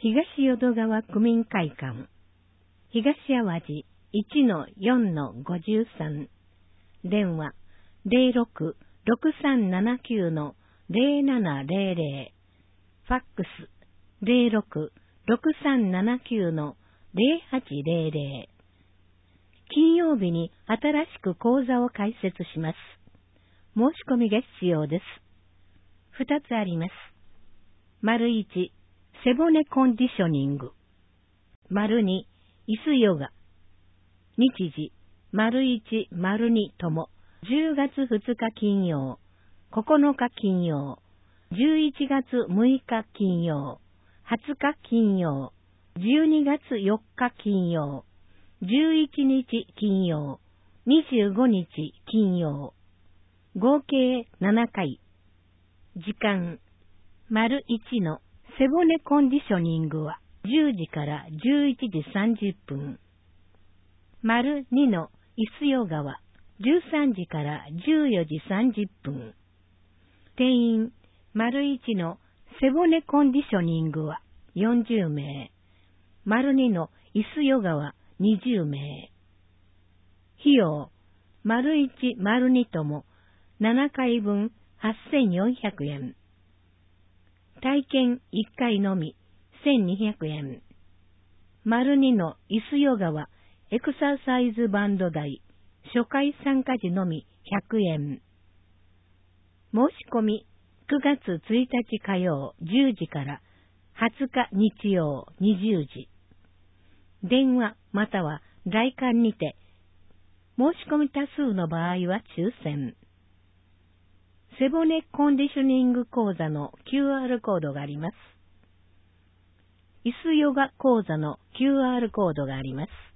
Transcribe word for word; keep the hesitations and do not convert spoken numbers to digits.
東淀川区民会館、東淡路 いちのよんのごじゅうさん、電話 ゼロろく ろくさんななきゅう ゼロななゼロゼロ、ファックス ゼロろく ろくさんななきゅう ゼロはちゼロゼロ。金曜日に新しく講座を開設します。申し込みが必要です。二つあります。丸一、背骨コンディショニング。丸二、椅子ヨガ。日時、丸一、丸二とも、じゅうがつふつか金曜、ここのか金曜、じゅういちがつむいか金曜、はつか金曜、じゅうにがつよっか金曜、じゅういちにち金曜、にじゅうごにち金曜、合計ななかい。時間、丸いちの背骨コンディショニングはじゅうじからじゅういちじさんじゅっぷん。丸にの椅子ヨガはじゅうさんじからじゅうよじさんじゅっぷん。定員、丸いちの背骨コンディショニングはよんじゅうめい。丸にの椅子ヨガはにじゅうめい。費用、丸いち、丸にともななかいぶんはっせんよんひゃくえん。体験いっかいのみせんにひゃくえん。丸にの椅子ヨガはエクササイズバンド代、初回参加時のみひゃくえん。申し込みくがつついたち火曜じゅうじからはつか日曜にじゅうじ。電話または来館にて、申し込み多数の場合は抽選。背骨コンディショニング講座の キューアール コードがあります。椅子ヨガ講座の キューアール コードがあります。